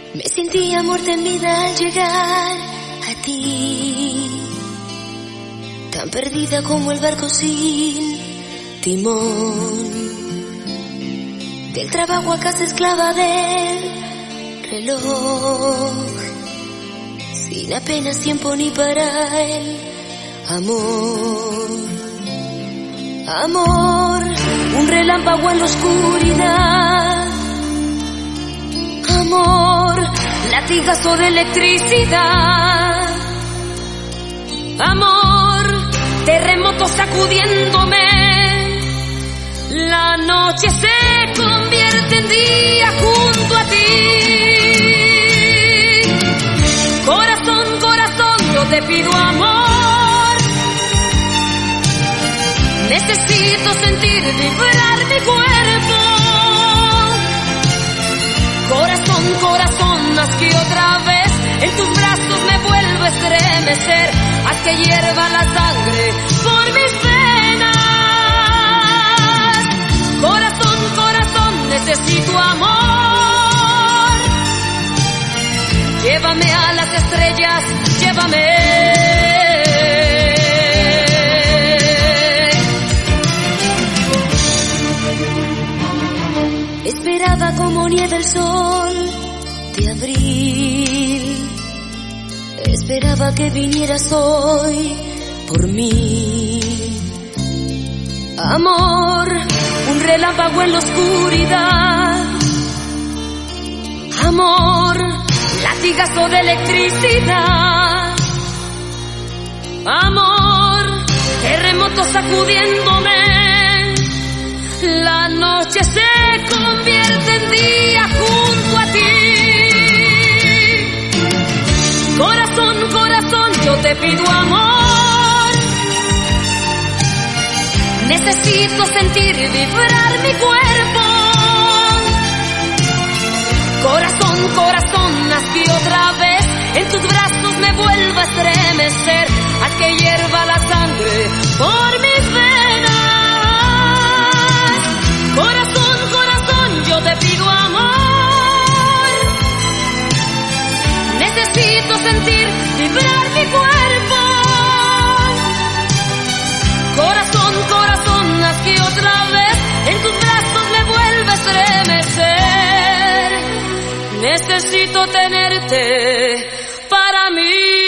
Me sentía muerta en vida al llegar a ti, tan perdida como el barco sin timón. Del trabajo a casa esclava del reloj, sin apenas tiempo ni para el amor. Amor, un relámpago en la oscuridad. Amor, latigazo de electricidad. Amor, terremoto sacudiéndome. La noche se convierte en día junto a ti. Corazón, corazón, yo te pido amor. Necesito sentir vibrar mi cuerpo. Corazón, corazón, haz que otra vez en tus brazos me vuelva a estremecer. Haz que hierva la sangre por mis venas. Corazón, corazón, necesito amor. Llévame a las estrellas, llévame. Esperaba como nieve el sol de abril. Esperaba que vinieras hoy por mí. Amor, un relámpago en la oscuridad. Amor, latigazo de electricidad. Amor, terremoto sacudiéndome. La noche se convierte en día junto a ti. Corazón, corazón, yo te pido amor. Necesito sentir vibrar mi cuerpo. Corazón, corazón, haz que otra vez en tus brazos me vuelva a estremecer. Haz que hierva la sangre por mis venas. Corazón, corazón, yo te pido amor. Necesito sentir vibrar mi cuerpo. Corazón, corazón, haz que otra vez en tus brazos me vuelva a estremecer. Necesito tenerte para mí.